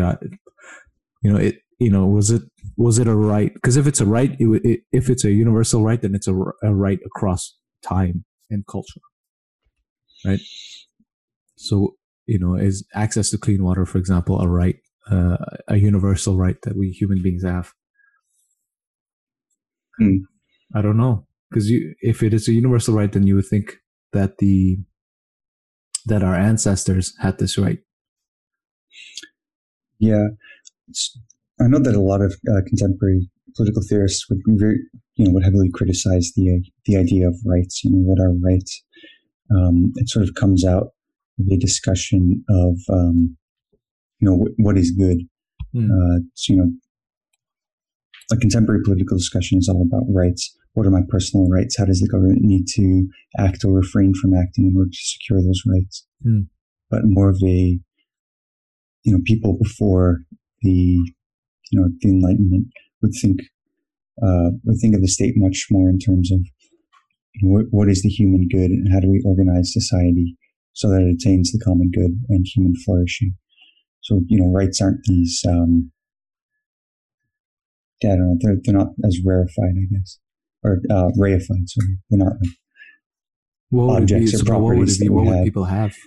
was it a right? Because if it's a right, if it's a universal right, then it's a right across time and culture, right? So, is access to clean water, for example, a right, a universal right that we human beings have? I don't know, because if it is a universal right, then you would think that that our ancestors had this right. Yeah, I know that a lot of contemporary political theorists would heavily criticize the idea of rights. What are rights? It sort of comes out of a discussion of what is good. So a contemporary political discussion is all about rights. What are my personal rights? How does the government need to act or refrain from acting in order to secure those rights? But more of a, people before the Enlightenment would think of the state much more in terms of what is the human good and how do we organize society so that it attains the common good and human flourishing. So rights aren't these. I don't know. They're not as rarefied, I guess, or reified. Sorry, they're not like objects or properties. What would people have?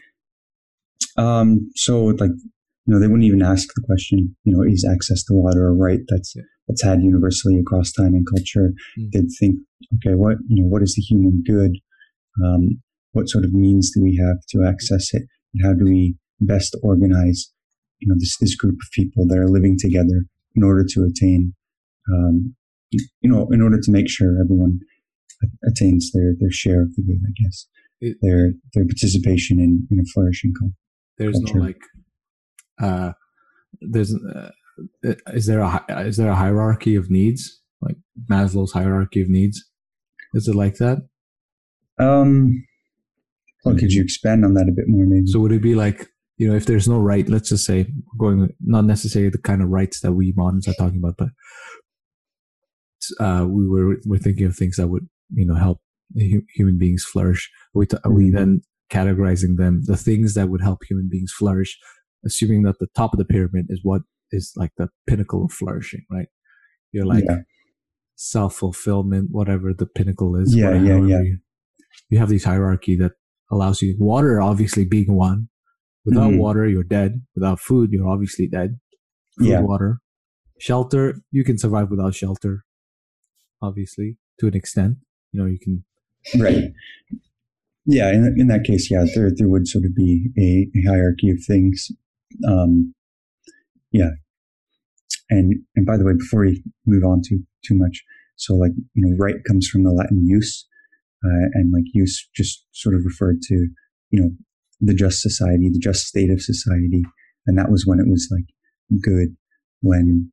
So they wouldn't even ask the question. Is access to water a right that's had universally across time and culture? They'd think, okay, what is the human good? What sort of means do we have to access it, and how do we best organize, this group of people that are living together in order to attain. In order to make sure everyone attains their share of the good, I guess, their participation in a flourishing culture. There's no is there a hierarchy of needs, like Maslow's hierarchy of needs? Is it like that? Could you expand on that a bit more, maybe? So would it be like, if there's no right, let's just say, going not necessarily the kind of rights that we moderns are talking about, but we're thinking of things that would help human beings flourish. We then categorizing them, the things that would help human beings flourish, assuming that the top of the pyramid is what is like the pinnacle of flourishing, right? You're like self-fulfillment, whatever the pinnacle is. Yeah. You have this hierarchy that allows you, water obviously being one. Without water, you're dead. Without food, you're obviously dead. Food, water. Shelter, you can survive without shelter. Obviously, to an extent, you can. Right. Yeah. In that case, there would sort of be a hierarchy of things. Yeah. And by the way, before we move on too much, so right comes from the Latin jus, and use just sort of referred to, the just society, the just state of society, and that was when it was good, when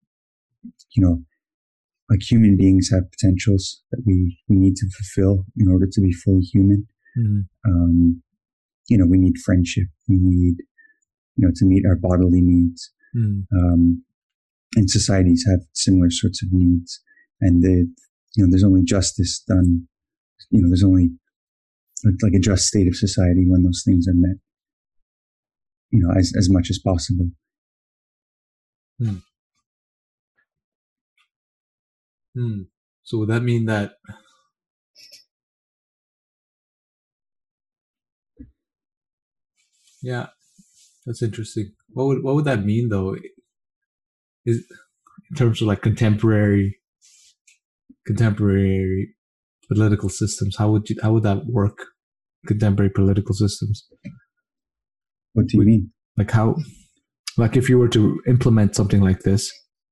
human beings have potentials that we need to fulfill in order to be fully human. We need friendship. We need, to meet our bodily needs. And societies have similar sorts of needs. And there's only justice done. There's only a just state of society when those things are met. As much as possible. So would that mean that that's interesting. What would that mean though? Is in terms of contemporary political systems, how would that work? Contemporary political systems. What do you mean? How if you were to implement something like this,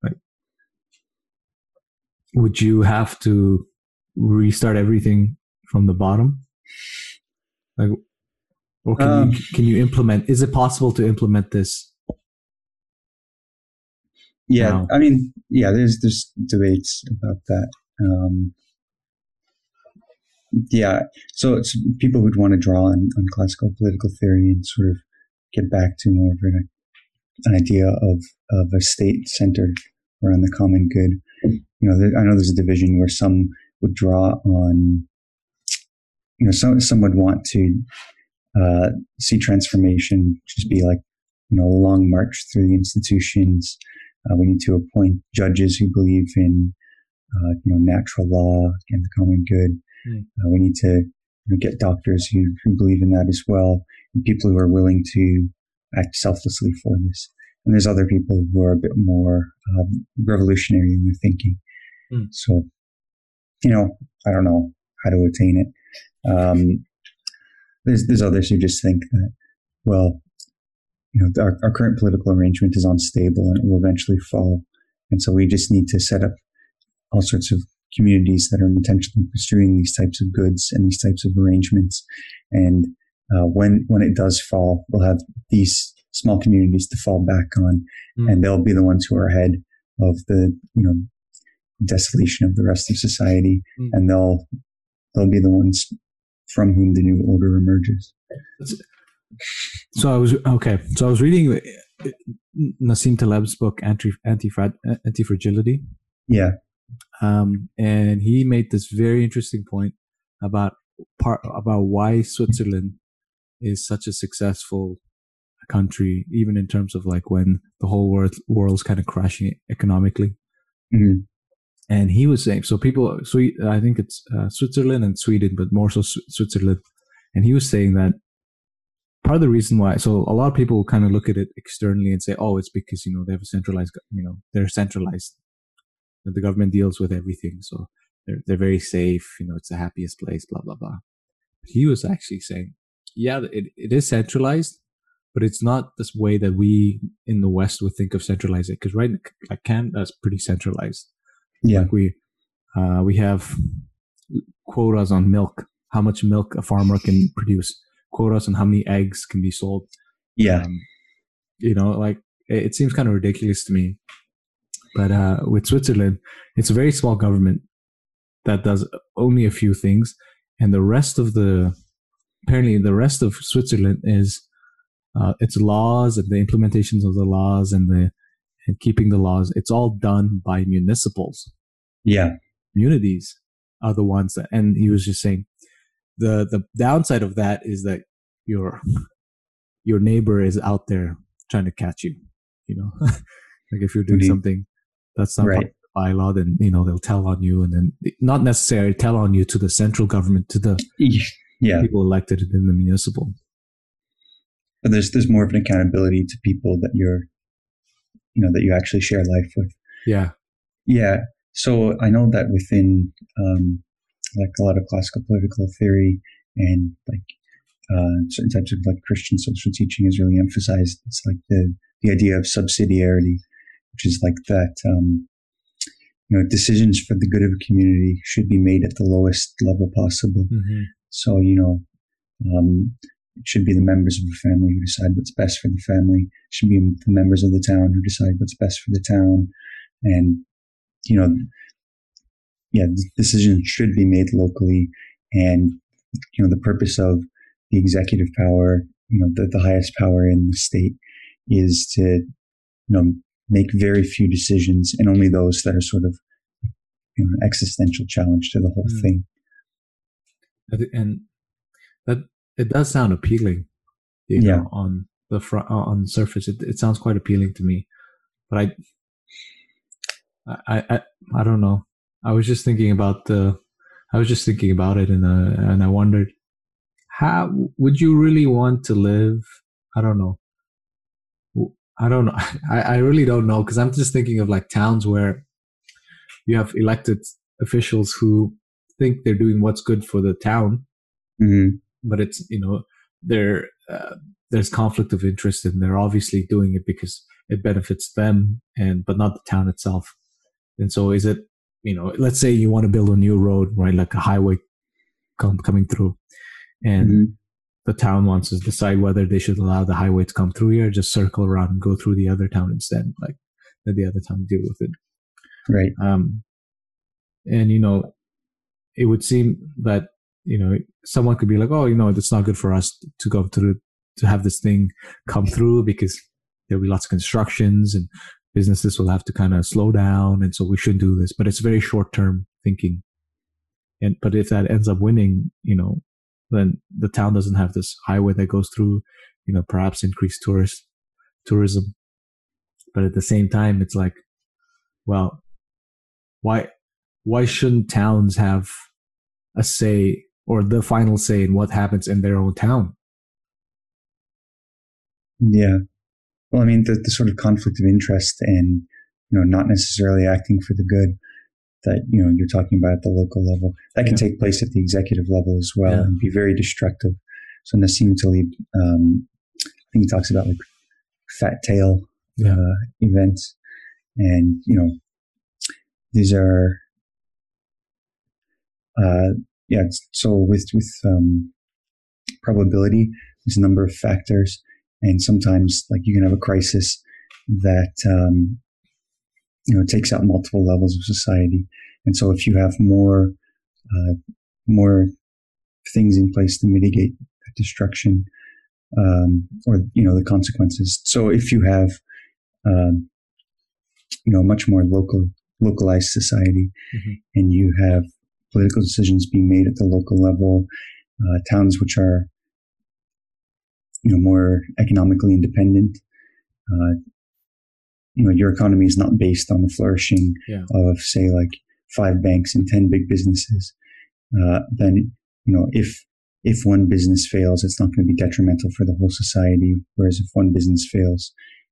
would you have to restart everything from the bottom? Or can you implement? Is it possible to implement this? Yeah, now? I mean, there's debates about that. So it's people who'd want to draw on classical political theory and sort of get back to more of an idea of a state centered around the common good. I know there's a division where some would draw on, some would want to see transformation just be a long march through the institutions. We need to appoint judges who believe in, natural law and the common good. We need to get doctors who believe in that as well, and people who are willing to act selflessly for this. And there's other people who are a bit more revolutionary in their thinking. So I don't know how to attain it. There's others who just think that, well, our current political arrangement is unstable and it will eventually fall. And so we just need to set up all sorts of communities that are intentionally pursuing these types of goods and these types of arrangements. And when it does fall, we'll have these small communities to fall back on, and they'll be the ones who are ahead of the desolation of the rest of society, and they'll be the ones from whom the new order emerges. So I was reading Nassim Taleb's book Anti-Fragility. Yeah. And he made this very interesting point about why Switzerland is such a successful country, even in terms of like when the whole world's kind of crashing economically. Mm-hmm. And he was saying, I think it's Switzerland and Sweden, but more so Switzerland. And he was saying that part of the reason why, so a lot of people kind of look at it externally and say, oh, it's because, they have a centralized, they're centralized. The government deals with everything. So they're very safe. It's the happiest place, blah, blah, blah. But he was actually saying, yeah, it is centralized, but it's not this way that we in the West would think of centralizing. Because like Canada's pretty centralized. Yeah. Like we have quotas on milk, how much milk a farmer can produce, quotas on how many eggs can be sold. Yeah. Like it seems kind of ridiculous to me. But with Switzerland, it's a very small government that does only a few things. And apparently the rest of Switzerland is its laws and the implementations of the laws and keeping the laws. It's all done by municipals. Yeah. Communities are the ones that, and he was just saying the downside of that is that your neighbor is out there trying to catch you, like if you're doing something that's not part of the bylaw, then, they'll tell on you, and then not necessarily tell on you to the central government, to the people elected in the municipal. But there's more of an accountability to people that that you actually share life with. Yeah. Yeah. So I know that within like a lot of classical political theory and like certain types of like Christian social teaching is really emphasized. It's like the idea of subsidiarity, which is like that, decisions for the good of a community should be made at the lowest level possible. Mm-hmm. So, it should be the members of the family who decide what's best for the family. It should be the members of the town who decide what's best for the town. And, decisions should be made locally. And, the purpose of the executive power, the highest power in the state is to, make very few decisions, and only those that are sort of existential challenge to the whole thing. And that it does sound appealing, on the front, on the surface. It sounds quite appealing to me, but I don't know. I was just thinking about it, and I wondered, how would you really want to live? I don't know. I really don't know, because I'm just thinking of like towns where you have elected officials who think they're doing what's good for the town, but it's there's conflict of interest, and they're obviously doing it because it benefits them, but not the town itself. And so is it, let's say you want to build a new road, right, like a highway coming through, and the town wants to decide whether they should allow the highway to come through here, or just circle around and go through the other town instead, like let the other town deal with it. Right. And it would seem that someone could be like, oh, it's not good for us to go through, to have this thing come through, because there'll be lots of constructions and businesses will have to kind of slow down, and so we shouldn't do this. But it's very short-term thinking. But if that ends up winning, then the town doesn't have this highway that goes through, perhaps increase tourism. But at the same time, it's like, well, why shouldn't towns have a say, or the final say, in what happens in their own town? Yeah. Well, I mean, the sort of conflict of interest and, not necessarily acting for the good, that you're talking about at the local level. That can take place at the executive level as well and be very destructive. So Nassim Taleb, I think he talks about like fat tail events, and these are so with probability, there's a number of factors, and sometimes like you can have a crisis that takes out multiple levels of society. And so if you have more things in place to mitigate that destruction, or the consequences. So if you have much more localized society, and you have political decisions being made at the local level, towns which are more economically independent, your economy is not based on the flourishing of, say, like 5 banks and 10 big businesses. Then if one business fails, it's not going to be detrimental for the whole society. Whereas if one business fails,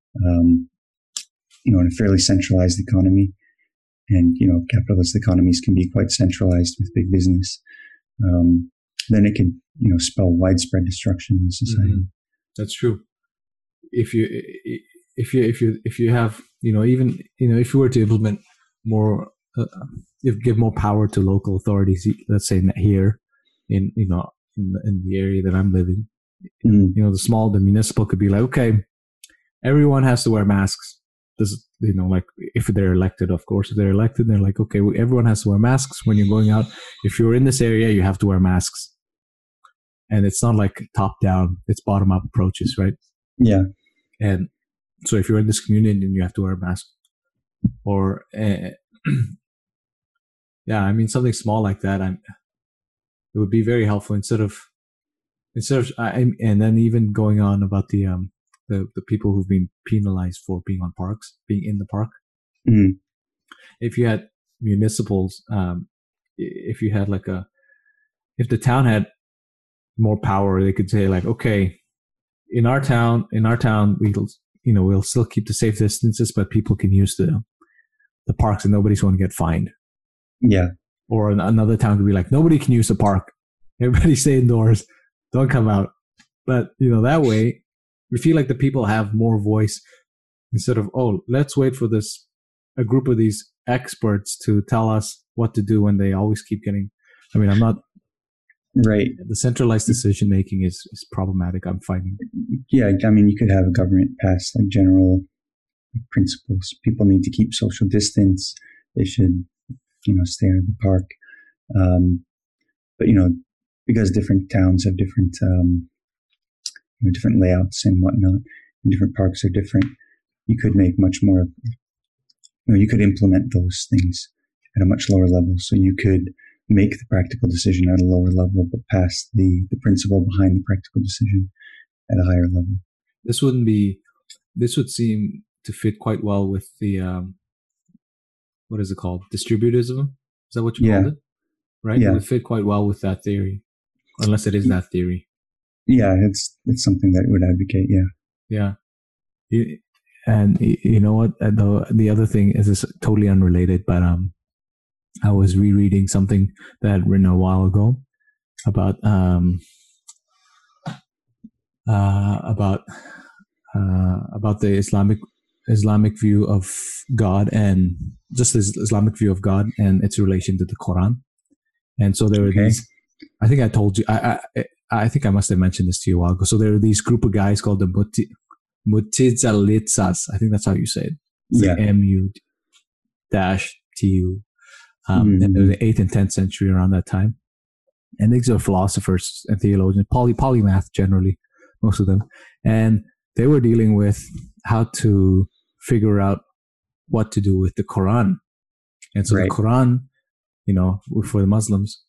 in a fairly centralized economy, and capitalist economies can be quite centralized with big business, then it can spell widespread destruction in society. That's true. If you have even if you were to implement more, give more power to local authorities, let's say here in the area that I'm living, the municipal could be like, okay, everyone has to wear masks. This, like if they're elected, of course, if they're elected, they're like, okay, everyone has to wear masks when you're going out. If you're in this area, you have to wear masks. And it's not like top down, it's bottom up approaches, right? Yeah. And so if you're in this community, then you have to wear a mask. Or, something small like that, it would be very helpful instead of, and then even going on about the people who've been penalized for being in the park. Mm. If you had municipals, if you had if the town had more power, they could say like, okay, in our town, we'll still keep the safe distances, but people can use the parks and nobody's going to get fined. Yeah. Or another town could be like, nobody can use the park. Everybody stay indoors. Don't come out. But, that way, we feel like the people have more voice instead of, let's wait for a group of these experts to tell us what to do when they always keep getting, I'm not. Right. The centralized decision making is problematic, I'm finding. Yeah. You could have a government pass like general principles. People need to keep social distance. They should, stay out of the park. But, because different towns have different, different layouts and whatnot, and different parks are different, you could make much more, you could implement those things at a much lower level. So you could make the practical decision at a lower level, but pass the principle behind the practical decision at a higher level. This would seem to fit quite well with the, what is it called? Distributism? Is that what you called it? Right? Yeah. It would fit quite well with that theory, unless it is that theory. Yeah, it's something that I would advocate. Yeah. And you know what? The other thing is this totally unrelated, but I was rereading something that I'd written a while ago about the Islamic view of God, and just this Islamic view of God and its relation to the Quran. And so there were these. I think I told you. I think I must have mentioned this to you a while ago. So there were these group of guys called the Mutazilitsas. I think that's how you say it. It's like MU-TU. And it was the 8th and 10th century around that time. And these are philosophers and theologians, polymath generally, most of them. And they were dealing with how to figure out what to do with the Quran. And so the Quran, for the Muslims,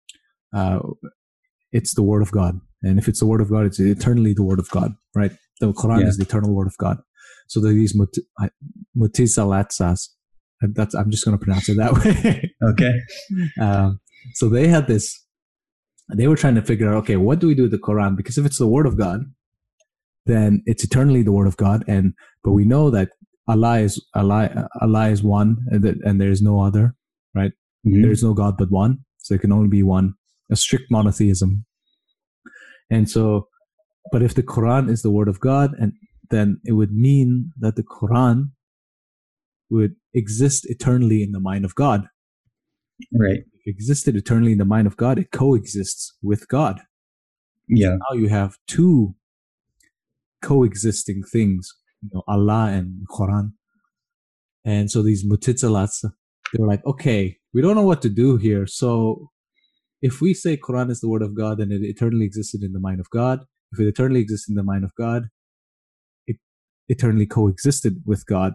it's the word of God. And if it's the word of God, it's eternally the word of God, right? The Quran is the eternal word of God. So there are these Mutazilitsas. I'm just going to pronounce it that way. Okay. So they had this, they were trying to figure out, okay, what do we do with the Quran? Because if it's the word of God, then it's eternally the word of God. But we know that Allah is one, and there is no other. right? Mm-hmm. There is no God but one, so there can only be one. A strict monotheism. And so, but if the Quran is the word of God, and then it would mean that the Quran would exist eternally in the mind of God. Right. If it existed eternally in the mind of God, it coexists with God. Yeah. So now you have two coexisting things, Allah and Quran. And so these mutazilats, they were like, okay, we don't know what to do here. So if we say Quran is the word of God and it eternally existed in the mind of God, if it eternally exists in the mind of God, it eternally coexisted with God.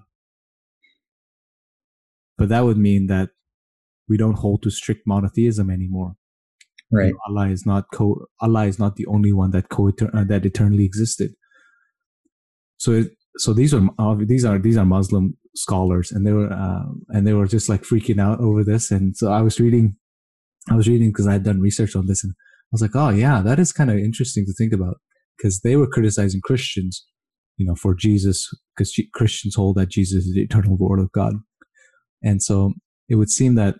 But that would mean that we don't hold to strict monotheism anymore. Right. Allah is not the only one that that eternally existed. So these are Muslim scholars, and they were just like freaking out over this. And so I was reading because I had done research on this, and I was like, oh yeah, that is kind of interesting to think about, because they were criticizing Christians, for Jesus, because Christians hold that Jesus is the eternal word of God. And so it would seem that,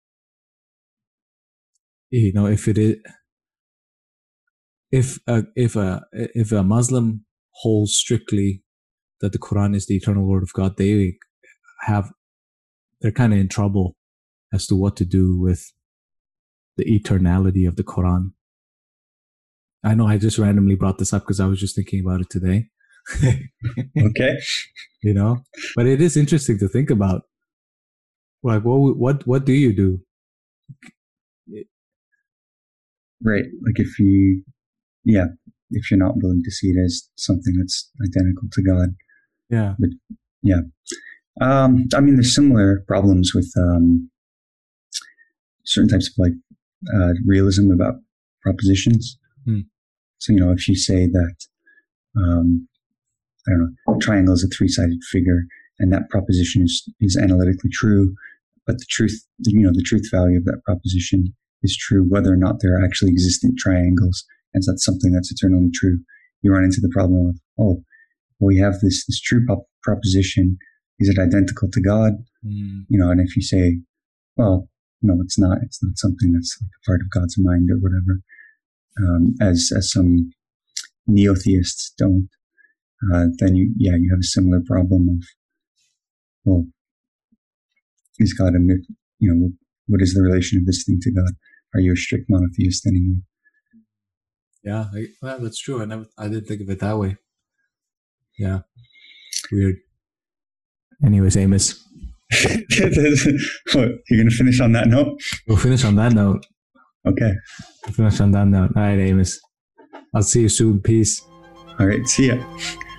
if a Muslim holds strictly that the Quran is the eternal word of God, they're kind of in trouble as to what to do with the eternality of the Quran. I know I just randomly brought this up because I was just thinking about it today. Okay. But it is interesting to think about. Like, what do you do? Right. Like if you're not willing to see it as something that's identical to God. Yeah. But yeah. There's similar problems with certain types of realism about propositions. So, if you say that, a triangle is a three-sided figure, and that proposition is analytically true, but the truth value of that proposition is true whether or not there are actually existent triangles, and so that's something that's eternally true. You run into the problem of, we have this true proposition. Is it identical to God? And if you say, well, no, it's not. It's not something that's like a part of God's mind or whatever, as some neo-theists don't. Then you have a similar problem of, well, is God what is the relation of this thing to God? Are you a strict monotheist anymore? Yeah, that's true. I didn't think of it that way. Yeah, weird. Anyways, Amos. What, you're going to finish on that note? We'll finish on that note. Okay. We'll finish on that note. All right, Amos. I'll see you soon. Peace. All right. See ya.